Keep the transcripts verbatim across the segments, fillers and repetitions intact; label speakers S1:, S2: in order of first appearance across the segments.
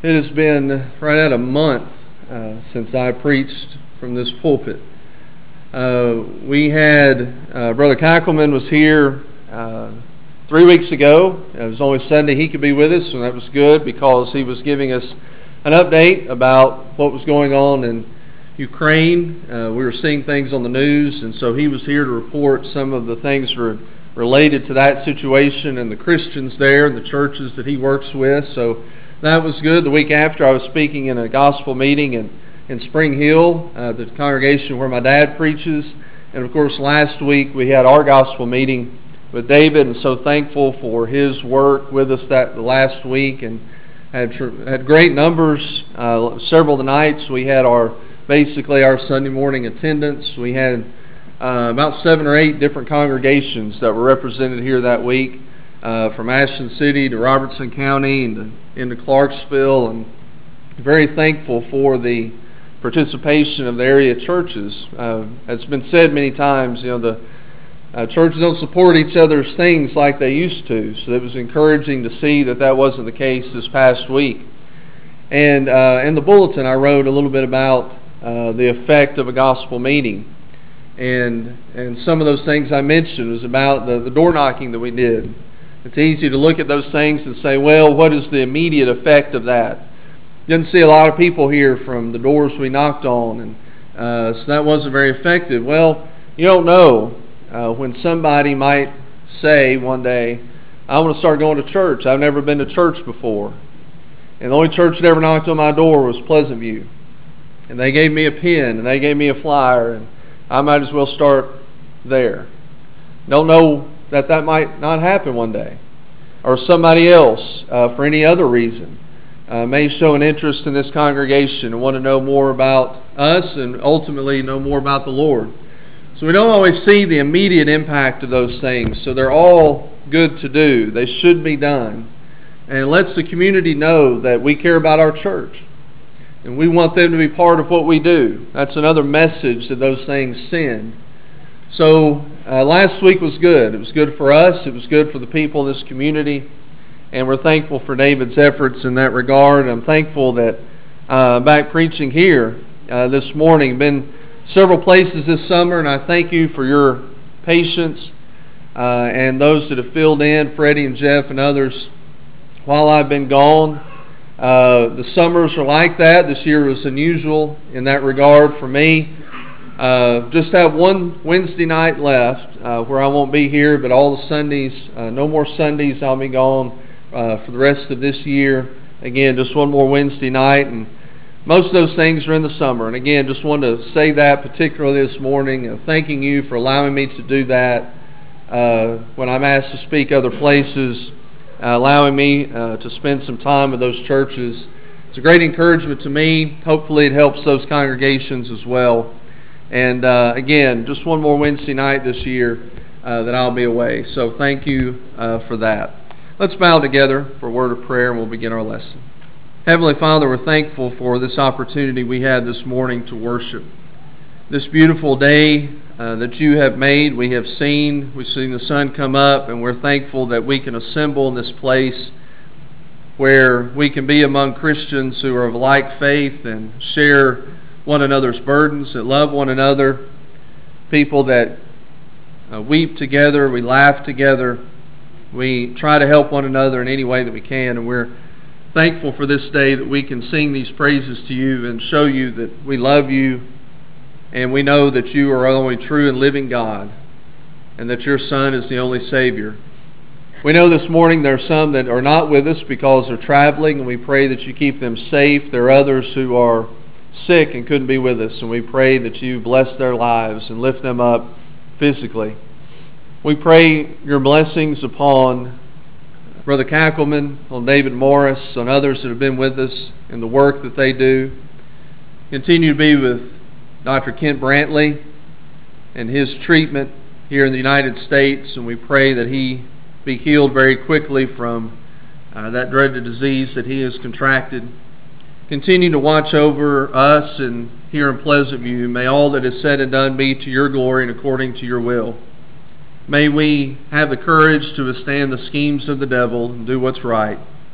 S1: It has been right at a month uh, since I preached from this pulpit. Uh, we had, uh, Brother Kackelman was here uh, three weeks ago. It was only Sunday he could be with us, and that was good because he was giving us an update about what was going on in Ukraine. Uh, we were seeing things on the news, and so he was here to report some of the things re- related to that situation and the Christians there and the churches that he works with. So that was good. The week after, I was speaking in a gospel meeting in, in Spring Hill, uh, the congregation where my dad preaches. And of course, last week we had our gospel meeting with David, and so thankful for his work with us that last week, and had had great numbers. Uh, several of the nights we had our basically our Sunday morning attendance. We had uh, about seven or eight different congregations that were represented here that week, uh, from Ashland City to Robertson County and to into Clarksville, and very thankful for the participation of the area churches. Uh, it's been said many times, you know, the uh, churches don't support each other's things like they used to, so it was encouraging to see that that wasn't the case this past week. And uh, in the bulletin I wrote a little bit about uh, the effect of a gospel meeting, and and some of those things I mentioned was about the, the door knocking that we did. It's easy to look at those things and say, well, what is the immediate effect of that? Didn't see a lot of people here from the doors we knocked on, and uh, so that wasn't very effective. Well, you don't know uh, when somebody might say one day, I want to start going to church. I've never been to church before. And the only church that ever knocked on my door was Pleasant View. And they gave me a pen, and they gave me a flyer, and I might as well start there. Don't know that that might not happen one day. Or somebody else, uh, for any other reason, uh, may show an interest in this congregation and want to know more about us and ultimately know more about the Lord. So we don't always see the immediate impact of those things. So they're all good to do. They should be done. And it lets the community know that we care about our church. And we want them to be part of what we do. That's another message that those things send. So uh, last week was good. It was good for us. It was good for the people in this community. And we're thankful for David's efforts in that regard. I'm thankful that uh, back preaching here uh, this morning, been several places this summer, and I thank you for your patience uh, and those that have filled in, Freddie and Jeff and others, while I've been gone. Uh, the summers are like that. This year was unusual in that regard for me. Uh, just have one Wednesday night left uh, where I won't be here, but all the Sundays, uh, no more Sundays, I'll be gone uh, for the rest of this year. Again, just one more Wednesday night, and most of those things are in the summer. And again, just wanted to say that particularly this morning, uh, thanking you for allowing me to do that uh, when I'm asked to speak other places, uh, allowing me uh, to spend some time with those churches. It's a great encouragement to me. Hopefully it helps those congregations as well. And uh, again, just one more Wednesday night this year uh, that I'll be away. So thank you uh, for that. Let's bow together for a word of prayer, and we'll begin our lesson. Heavenly Father, we're thankful for this opportunity we had this morning to worship. This beautiful day uh, that you have made, we have seen. We've seen the sun come up, and we're thankful that we can assemble in this place where we can be among Christians who are of like faith and share one another's burdens, that love one another, people that uh, weep together, we laugh together, we try to help one another in any way that we can, and we're thankful for this day that we can sing these praises to you and show you that we love you, and we know that you are only true and living God, and that your Son is the only Savior. We know this morning there are some that are not with us because they're traveling, and we pray that you keep them safe. There are others who are sick and couldn't be with us, and we pray that you bless their lives and lift them up physically. We pray your blessings upon Brother Kackelman, on David Morris, on others that have been with us in the work that they do. Continue to be with Doctor Kent Brantley and his treatment here in the United States, and we pray that he be healed very quickly from uh, that dreaded disease that he has contracted. Continue to watch over us and here in Pleasant View. May all that is said and done be to your glory and according to your will. May we have the courage to withstand the schemes of the devil and do what's right.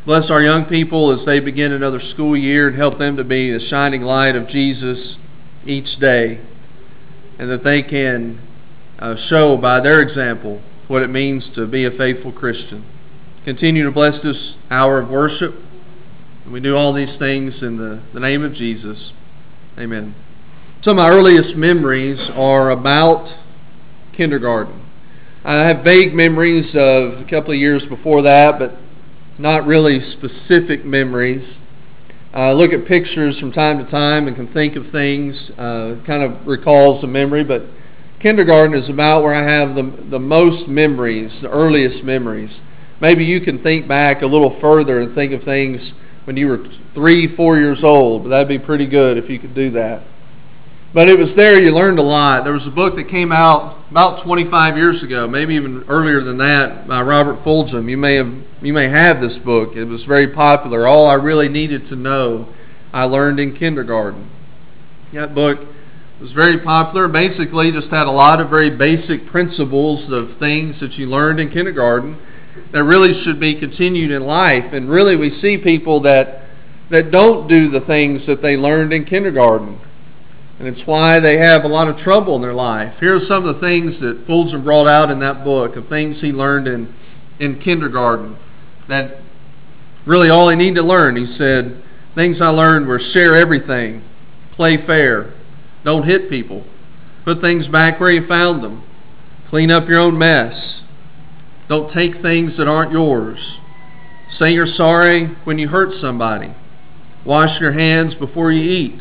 S1: Bless our young people as they begin another school year, and help them to be the shining light of Jesus each day, and that they can uh, show by their example what it means to be a faithful Christian. Continue to bless this hour of worship. And we do all these things in the, the name of Jesus. Amen. Some of my earliest memories are about kindergarten. I have vague memories of a couple of years before that, but not really specific memories. I uh, look at pictures from time to time and can think of things, uh, kind of recalls a memory, but kindergarten is about where I have the, the most memories, the earliest memories. Maybe you can think back a little further and think of things when you were three, four years old, but that'd be pretty good if you could do that. But it was there, you learned a lot. There was a book that came out about twenty-five years ago, maybe even earlier than that, by Robert Fulghum. You may have you may have this book. It was very popular. All I really needed to know, I learned in kindergarten. That book was very popular. Basically, just had a lot of very basic principles of things that you learned in kindergarten that really should be continued in life. And really, we see people that that don't do the things that they learned in kindergarten. And it's why they have a lot of trouble in their life. Here are some of the things that Fulghum brought out in that book, of things he learned in, in kindergarten, that really all he needed to learn. He said, things I learned were share everything, play fair, don't hit people, put things back where you found them, clean up your own mess, don't take things that aren't yours, say you're sorry when you hurt somebody, wash your hands before you eat,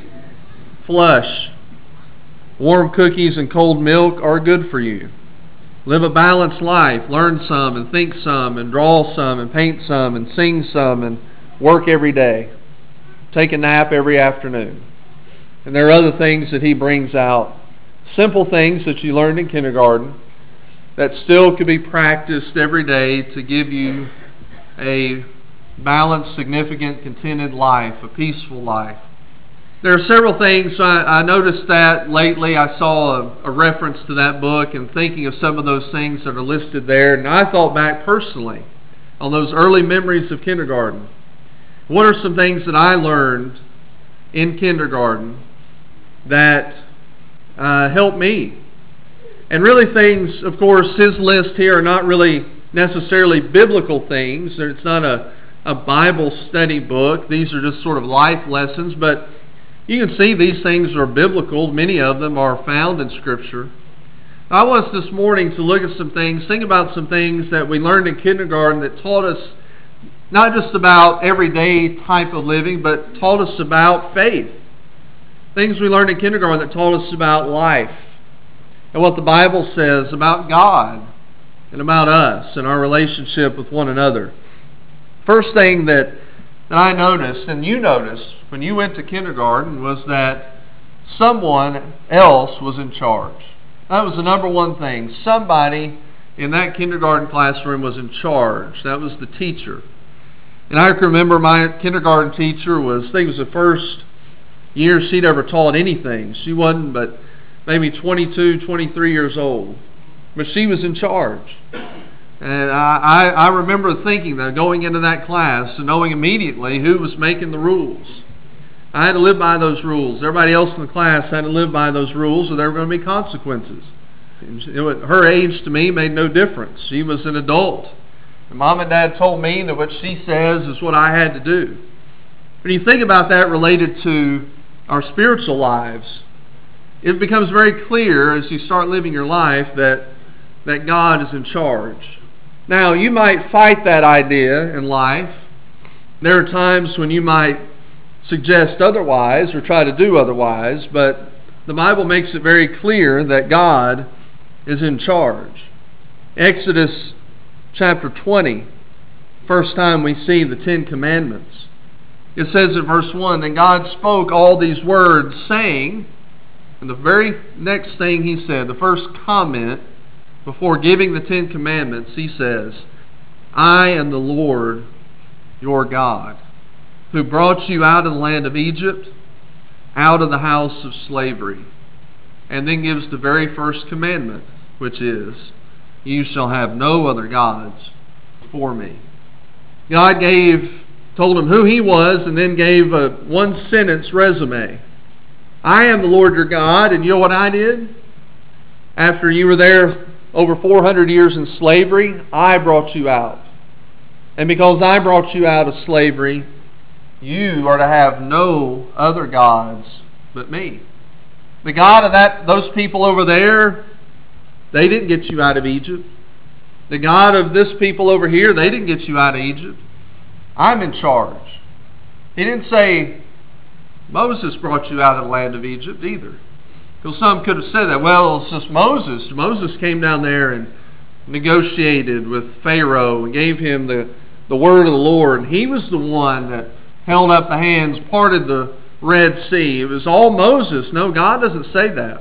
S1: flush. Warm cookies and cold milk are good for you. Live a balanced life. Learn some and think some and draw some and paint some and sing some and work every day. Take a nap every afternoon. And there are other things that he brings out. Simple things that you learned in kindergarten that still could be practiced every day to give you a balanced, significant, contented life, a peaceful life. There are several things. I, I noticed that lately. I saw a, a reference to that book and thinking of some of those things that are listed there. And I thought back personally on those early memories of kindergarten. What are some things that I learned in kindergarten that uh, helped me? And really things, of course, his list here are not really necessarily biblical things. It's not a, a Bible study book. These are just sort of life lessons, but you can see these things are biblical. Many of them are found in Scripture. I want us this morning to look at some things, think about some things that we learned in kindergarten that taught us not just about everyday type of living, but taught us about faith. Things we learned in kindergarten that taught us about life and what the Bible says about God and about us and our relationship with one another. First thing that that I noticed, and you noticed when you went to kindergarten, was that someone else was in charge. That was the number one thing. Somebody in that kindergarten classroom was in charge. That was the teacher. And I can remember my kindergarten teacher was, I think it was the first year she'd ever taught anything. She wasn't but maybe twenty-two, twenty-three years old. But she was in charge. And I, I, I remember thinking that going into that class and knowing immediately who was making the rules. I had to live by those rules. Everybody else in the class had to live by those rules, or there were going to be consequences. It was, her age to me made no difference. She was an adult. And Mom and Dad told me that what she says is what I had to do. When you think about that related to our spiritual lives, it becomes very clear as you start living your life that, that God is in charge. Now, you might fight that idea in life. There are times when you might suggest otherwise or try to do otherwise, but the Bible makes it very clear that God is in charge. Exodus chapter twenty, first time we see the Ten Commandments. It says in verse one, "Then God spoke all these words, saying," and the very next thing he said, the first comment before giving the Ten Commandments, he says, "I am the Lord your God, who brought you out of the land of Egypt, out of the house of slavery." And then gives the very first commandment, which is, "You shall have no other gods before me." God gave told him who he was, and then gave a one-sentence resume. I am the Lord your God, and you know what I did? After you were there over four hundred years in slavery, I brought you out. And because I brought you out of slavery, you are to have no other gods but me. The God of that those people over there, they didn't get you out of Egypt. The God of this people over here, they didn't get you out of Egypt. I'm in charge. He didn't say Moses brought you out of the land of Egypt either. Because some could have said that, well, it's just Moses. Moses came down there and negotiated with Pharaoh and gave him the, the word of the Lord. And he was the one that held up the hands, parted the Red Sea. It was all Moses. No, God doesn't say that.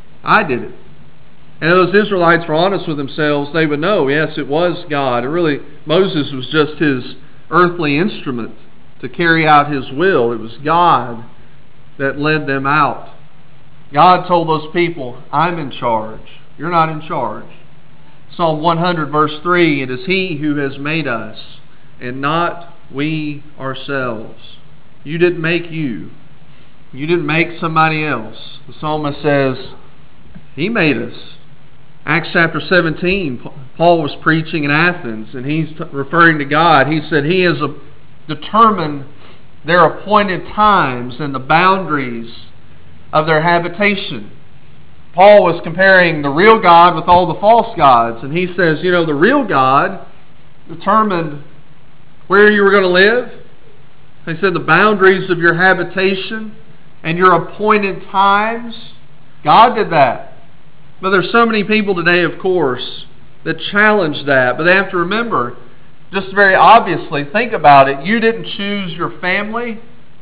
S1: I did it. And if those Israelites were honest with themselves, they would know, yes, it was God. And really, Moses was just his earthly instrument to carry out his will. It was God that led them out. God told those people, I'm in charge. You're not in charge. Psalm one hundred verse three, it is He who has made us, and not we ourselves. You didn't make you. You didn't make somebody else. The psalmist says, He made us. Acts chapter seventeen, Paul was preaching in Athens, and he's t- referring to God. He said He has a, determined their appointed times and the boundaries of their habitation. Paul was comparing the real God with all the false gods, and he says, you know, the real God determined where you were going to live. He said the boundaries of your habitation and your appointed times. God did that. But there's so many people today, of course, that challenge that. But they have to remember, just very obviously, think about it. You didn't choose your family.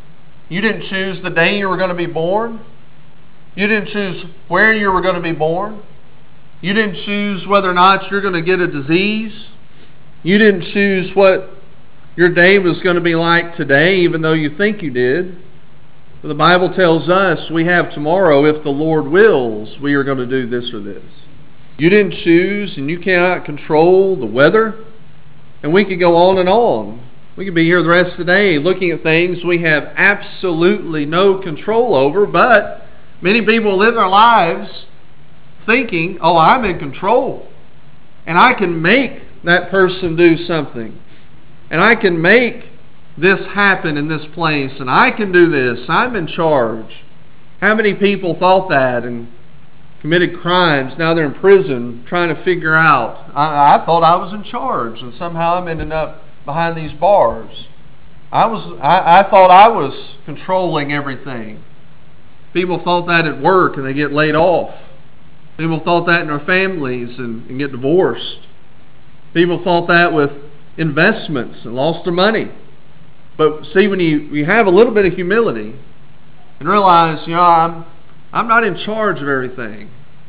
S1: You didn't choose the day you were going to be born. You didn't choose where you were going to be born. You didn't choose whether or not you're going to get a disease. You didn't choose what your day was going to be like today, even though you think you did. But the Bible tells us we have tomorrow. If the Lord wills, we are going to do this or this. You didn't choose, and you cannot control the weather. And we could go on and on. We could be here the rest of the day looking at things we have absolutely no control over, but many people live their lives thinking, oh, I'm in control. And I can make that person do something. And I can make this happen in this place. And I can do this. I'm in charge. How many people thought that and committed crimes? Now they're in prison trying to figure out, I, I thought I was in charge. And somehow I'm ending up behind these bars. I was, I, I thought I was controlling everything. People thought that at work and they get laid off. People thought that in their families and, and get divorced. People thought that with investments and lost their money. But see, when you, you have a little bit of humility and realize, you know, I'm, I'm not in charge of everything.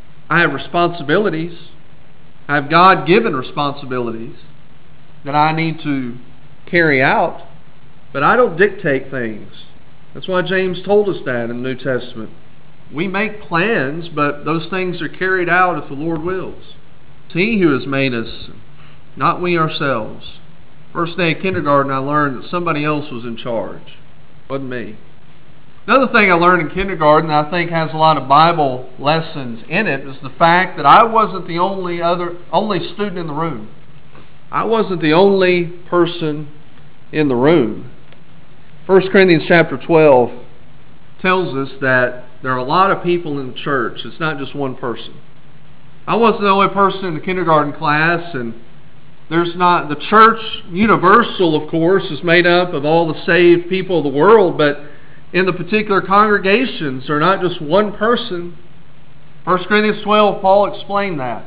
S1: I have responsibilities. I have God-given responsibilities that I need to carry out. But I don't dictate things. That's why James told us that in the New Testament. We make plans, but those things are carried out if the Lord wills. It's He who has made us, not we ourselves. First day of kindergarten, I learned that somebody else was in charge. It wasn't me. Another thing I learned in kindergarten that I think has a lot of Bible lessons in it is the fact that I wasn't the only other only student in the room. I wasn't the only person in the room. First Corinthians chapter twelve tells us that there are a lot of people in the church. It's not just one person. I wasn't the only person in the kindergarten class, and there's not, the church universal, of course, is made up of all the saved people of the world, but in the particular congregations, they're not just one person. First Corinthians twelve, Paul explained that.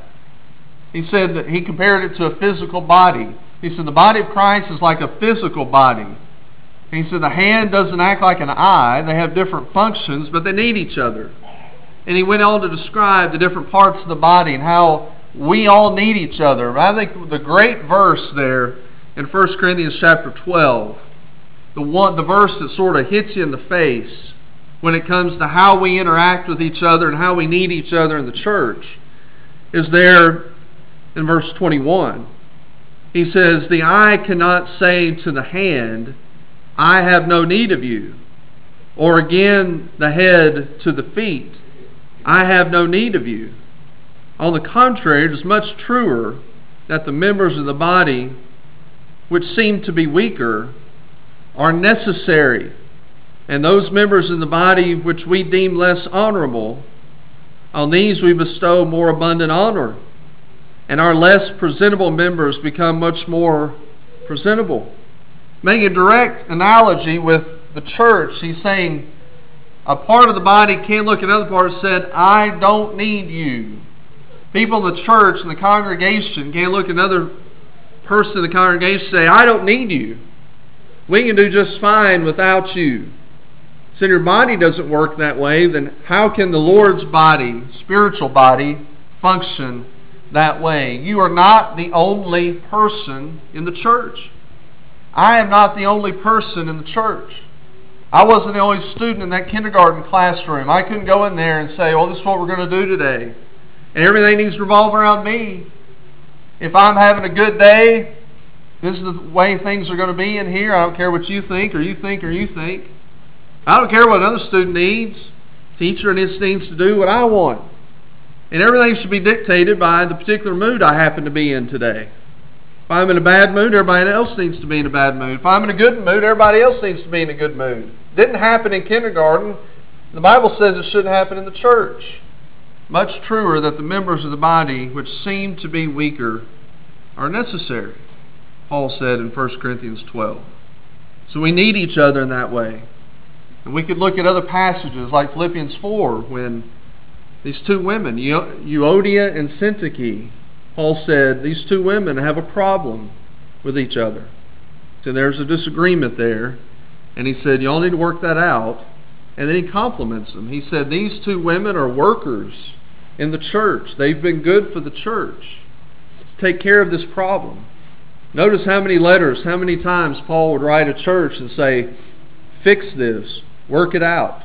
S1: He said that he compared it to a physical body. He said the body of Christ is like a physical body. And he said the hand doesn't act like an eye. They have different functions, but they need each other. And he went on to describe the different parts of the body and how we all need each other. But I think the great verse there in First Corinthians chapter twelve, the one, the verse that sort of hits you in the face when it comes to how we interact with each other and how we need each other in the church, is there in verse twenty-one. He says, the eye cannot say to the hand, I have no need of you. Or again, the head to the feet, I have no need of you. On the contrary, it is much truer that the members of the body, which seem to be weaker, are necessary, and those members in the body which we deem less honorable, on these we bestow more abundant honor, and our less presentable members become much more presentable. Making a direct analogy with the church, he's saying a part of the body can't look at another part and said, I don't need you. People in the church and the congregation can't look at another person in the congregation and say, I don't need you. We can do just fine without you. So your body doesn't work that way, then how can the Lord's body, spiritual body, function that way? You are not the only person in the church. I am not the only person in the church. I wasn't the only student in that kindergarten classroom. I couldn't go in there and say, well, this is what we're going to do today. And everything needs to revolve around me. If I'm having a good day, this is the way things are going to be in here. I don't care what you think or you think or you think. I don't care what another student needs. Teacher needs to do what I want. And everything should be dictated by the particular mood I happen to be in today. If I'm in a bad mood, everybody else needs to be in a bad mood. If I'm in a good mood, everybody else needs to be in a good mood. It didn't happen in kindergarten. The Bible says it shouldn't happen in the church. Much truer that the members of the body which seem to be weaker are necessary, Paul said in First Corinthians twelve. So we need each other in that way. And we could look at other passages like Philippians four when these two women, Euodia and Syntyche, Paul said these two women have a problem with each other. So there's a disagreement there. And he said, y'all need to work that out. And then he compliments them. He said, these two women are workers in the church. They've been good for the church to take care of this problem. Notice how many letters, how many times Paul would write a church and say, fix this, work it out,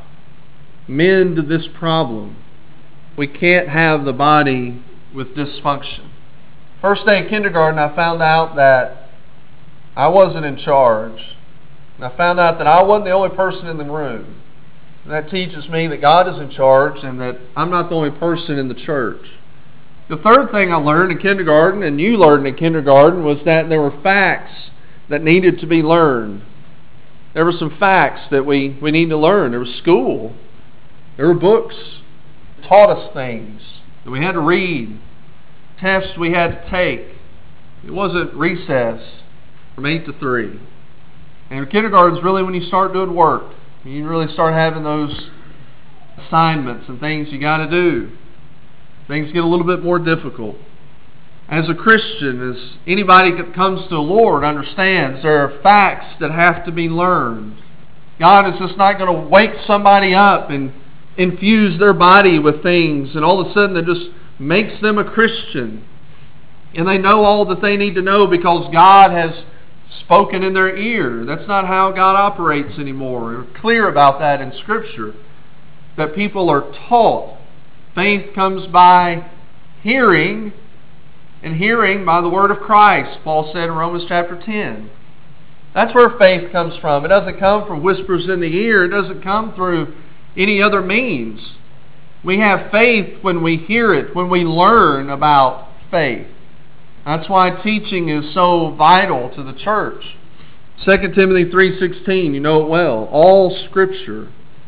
S1: mend this problem. We can't have the body with dysfunction. First day of kindergarten, I found out that I wasn't in charge. And I found out that I wasn't the only person in the room. And that teaches me that God is in charge and that I'm not the only person in the church. The third thing I learned in kindergarten, and you learned in kindergarten, was that there were facts that needed to be learned. There were some facts that we, we need to learn. There was school. There were books that taught us things that we had to read. Tests we had to take. It wasn't recess from eight to three. And kindergarten is really when you start doing work. You really start having those assignments and things you got to do. Things get a little bit more difficult. As a Christian, as anybody that comes to the Lord understands, there are facts that have to be learned. God is just not going to wake somebody up and infuse their body with things, and all of a sudden that just makes them a Christian. And they know all that they need to know because God has spoken in their ear. That's not how God operates anymore. We're clear about that in Scripture. That people are taught. Faith comes by hearing, and hearing by the word of Christ, Paul said in Romans chapter ten. That's where faith comes from. It doesn't come from whispers in the ear. It doesn't come through any other means. We have faith when we hear it, when we learn about faith. That's why teaching is so vital to the church. Second Timothy three sixteen, you know it well. All Scripture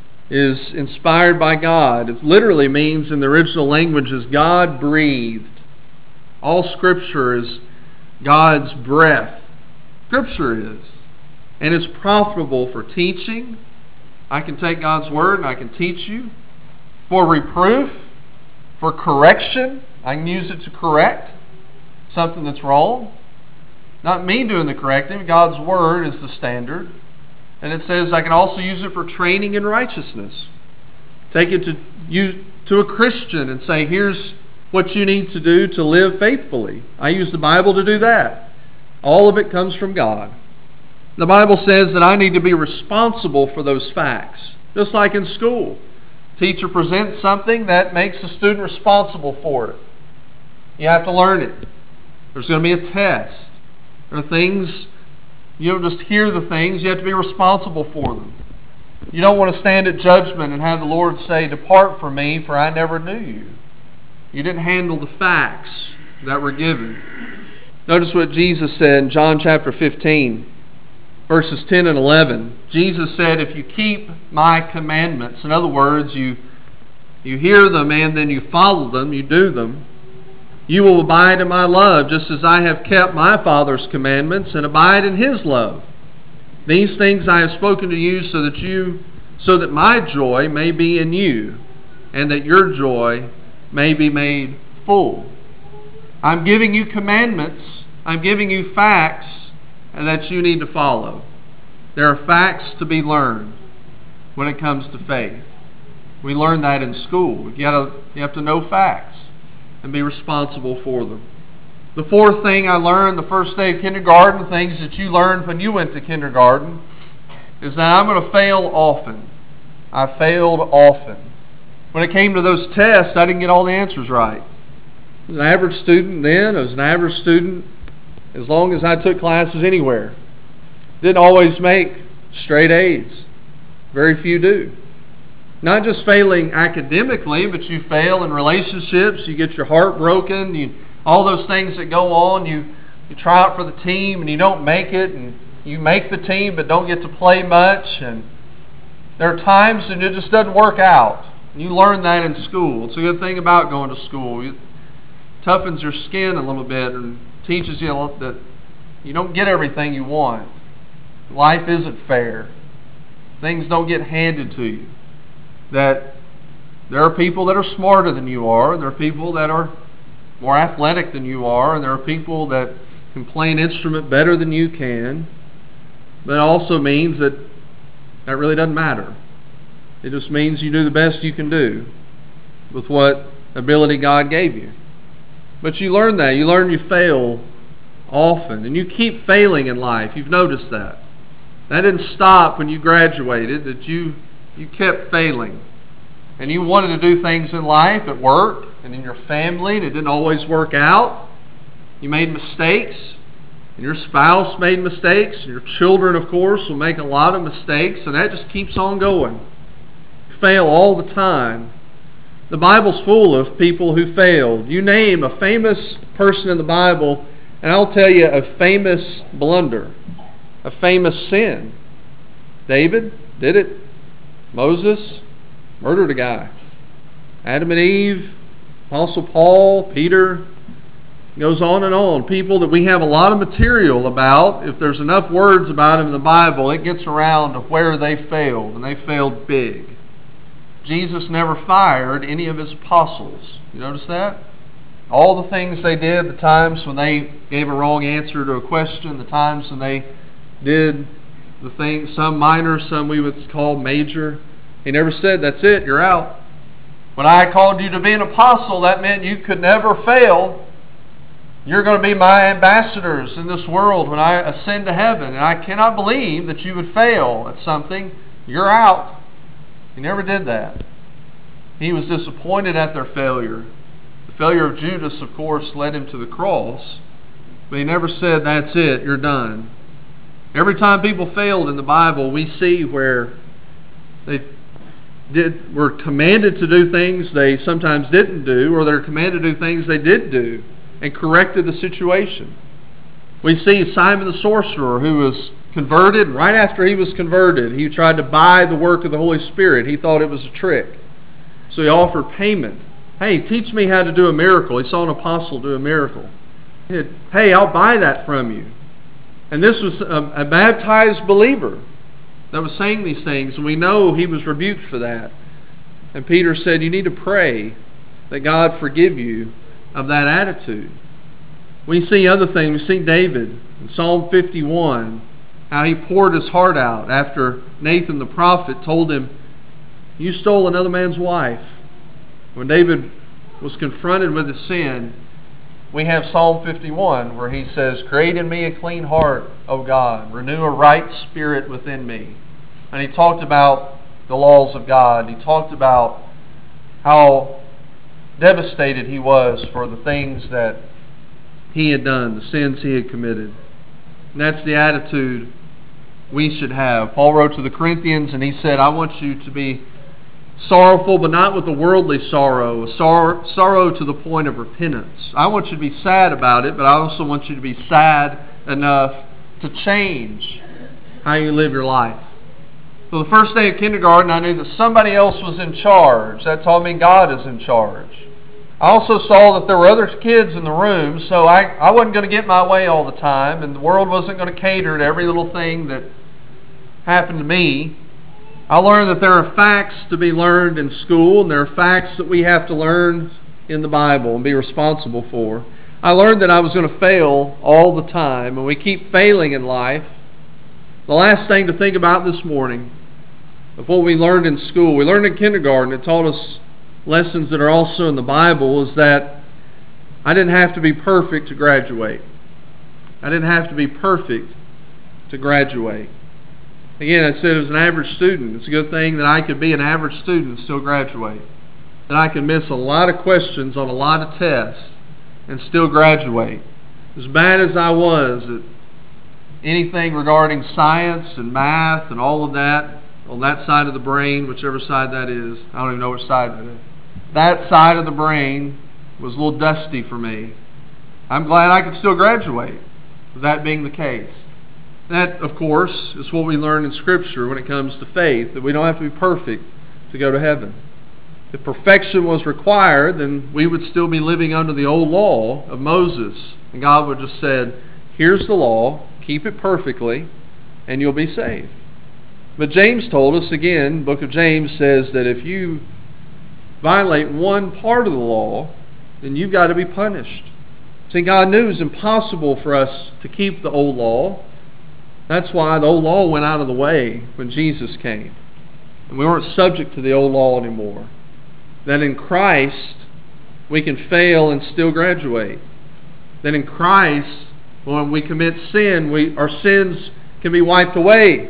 S1: is inspired by God. It literally means in the original language is God breathed. All Scripture is God's breath. Scripture is. And it's profitable for teaching. I can take God's word and I can teach you. For reproof, for correction. I can use it to correct something that's wrong. Not me doing the correcting. God's word is the standard. And it says I can also use it for training in righteousness. Take it to you to a Christian and say, here's what you need to do to live faithfully. I use the Bible to do that. All of it comes from God. The Bible says that I need to be responsible for those facts. Just like in school. Teacher presents something that makes the student responsible for it. You have to learn it. There's going to be a test. There are things You don't just hear the things, you have to be responsible for them. You don't want to stand at judgment and have the Lord say, "Depart from me, for I never knew you." You didn't handle the facts that were given. Notice what Jesus said in John chapter fifteen, verses ten and eleven. Jesus said, "If you keep my commandments," in other words, you, you hear them and then you follow them, you do them, "you will abide in my love, just as I have kept my Father's commandments and abide in his love. These things I have spoken to you so that you, so that my joy may be in you, and that your joy may be made full." I'm giving you commandments, I'm giving you facts, and that you need to follow. There are facts to be learned when it comes to faith. We learn that in school. You gotta, you have to know facts and be responsible for them. The fourth thing I learned the first day of kindergarten, things that you learned when you went to kindergarten, is that I'm going to fail often. I failed often. When it came to those tests, I didn't get all the answers right. I was an average student then. I was an average student as long as I took classes anywhere. Didn't always make straight A's. Very few do. Not just failing academically, but you fail in relationships, you get your heart broken, you, all those things that go on, you, you try out for the team and you don't make it, and you make the team but don't get to play much, and there are times when it just doesn't work out. You learn that in school. It's a good thing about going to school. It toughens your skin a little bit and teaches you that you don't get everything you want. Life isn't fair. Things don't get handed to you. That there are people that are smarter than you are, and there are people that are more athletic than you are, and there are people that can play an instrument better than you can. But it also means that that really doesn't matter. It just means you do the best you can do with what ability God gave you. But you learn that. You learn you fail often, and you keep failing in life. You've noticed that. That didn't stop when you graduated, that you You kept failing. And you wanted to do things in life, at work, and in your family, and it didn't always work out. You made mistakes, and your spouse made mistakes. Your children, of course, will make a lot of mistakes, and that just keeps on going. You fail all the time. The Bible's full of people who failed. You name a famous person in the Bible, and I'll tell you a famous blunder, a famous sin. David did it. Moses murdered a guy. Adam and Eve, Apostle Paul, Peter, goes on and on. People that we have a lot of material about. If there's enough words about them in the Bible, it gets around to where they failed, and they failed big. Jesus never fired any of his apostles. You notice that? All the things they did, the times when they gave a wrong answer to a question, the times when they did the things, some minor, some we would call major. He never said, "That's it, you're out. When I called you to be an apostle, that meant you could never fail. You're going to be my ambassadors in this world when I ascend to heaven, and I cannot believe that you would fail at something. You're out." He never did that. He was disappointed at their failure. The failure of Judas, of course, led him to the cross, but he never said, "That's it, you're done." Every time people failed in the Bible, we see where they did were commanded to do things they sometimes didn't do, or they're commanded to do things they did do, and corrected the situation. We see Simon the sorcerer, who was converted. Right after he was converted, he tried to buy the work of the Holy Spirit. He thought it was a trick. So he offered payment. "Hey, teach me how to do a miracle." He saw an apostle do a miracle. He said, "Hey, I'll buy that from you." And this was a, a baptized believer that was saying these things, and we know he was rebuked for that. And Peter said, "You need to pray that God forgive you of that attitude." We see other things. We see David in Psalm fifty-one, how he poured his heart out after Nathan the prophet told him, "You stole another man's wife." When David was confronted with his sin, we have Psalm fifty-one where he says, "Create in me a clean heart, O God. Renew a right spirit within me." And he talked about the laws of God. He talked about how devastated he was for the things that he had done, the sins he had committed. And that's the attitude we should have. Paul wrote to the Corinthians and he said, I want you to be sorrowful, but not with a worldly sorrow, a sorrow, sorrow to the point of repentance. I want you to be sad about it, but I also want you to be sad enough to change how you live your life. So the first day of kindergarten, I knew that somebody else was in charge. That taught me God is in charge. I also saw that there were other kids in the room, so I, I wasn't going to get my way all the time, and the world wasn't going to cater to every little thing that happened to me. I learned that there are facts to be learned in school, and there are facts that we have to learn in the Bible and be responsible for. I learned that I was going to fail all the time, and we keep failing in life. The last thing to think about this morning of what we learned in school, we learned in kindergarten, it taught us lessons that are also in the Bible, is that I didn't have to be perfect to graduate. I didn't have to be perfect to graduate. Again, I said I was an average student. It's a good thing that I could be an average student and still graduate. That I could miss a lot of questions on a lot of tests and still graduate. As bad as I was at anything regarding science and math and all of that, on that side of the brain, whichever side that is, I don't even know which side that is. That side of the brain was a little dusty for me. I'm glad I could still graduate, with that being the case. That, of course, is what we learn in Scripture when it comes to faith, that we don't have to be perfect to go to heaven. If perfection was required, then we would still be living under the old law of Moses. And God would have just said, here's the law, keep it perfectly, and you'll be saved. But James told us, again, the book of James says that if you violate one part of the law, then you've got to be punished. See, God knew it was impossible for us to keep the old law. That's why the old law went out of the way when Jesus came. And we weren't subject to the old law anymore. That in Christ, we can fail and still graduate. That in Christ, when we commit sin, we, our sins can be wiped away.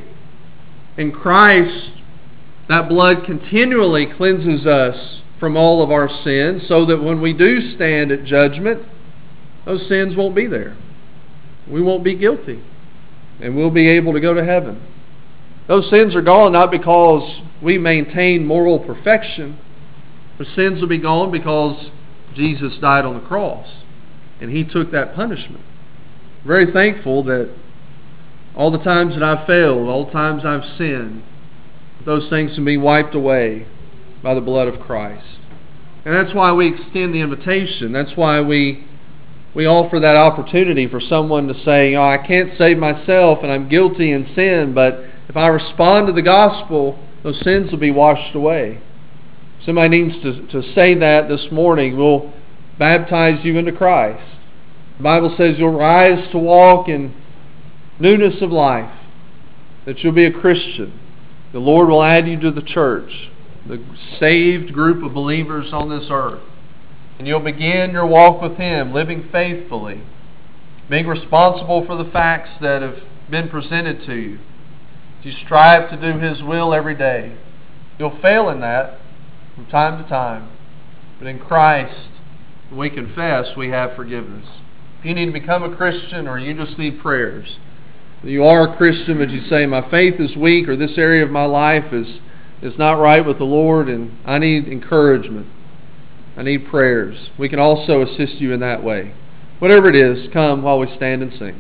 S1: In Christ, that blood continually cleanses us from all of our sins, so that when we do stand at judgment, those sins won't be there. We won't be guilty. And we'll be able to go to heaven. Those sins are gone not because we maintain moral perfection. The sins will be gone because Jesus died on the cross. And He took that punishment. I'm very thankful that all the times that I've failed, all the times I've sinned, those things can be wiped away by the blood of Christ. And that's why we extend the invitation. That's why we we offer that opportunity for someone to say, oh, I can't save myself and I'm guilty in sin, but if I respond to the gospel, those sins will be washed away. Somebody needs to, to say that this morning. We'll baptize you into Christ. The Bible says you'll rise to walk in newness of life, that you'll be a Christian. The Lord will add you to the church, the saved group of believers on this earth. And you'll begin your walk with Him, living faithfully, being responsible for the facts that have been presented to you. As you strive to do His will every day, you'll fail in that from time to time. But in Christ, when we confess, we have forgiveness. If you need to become a Christian or you just need prayers, you are a Christian, but you say, my faith is weak, or this area of my life is, is not right with the Lord, and I need encouragement. I need prayers. We can also assist you in that way. Whatever it is, come while we stand and sing.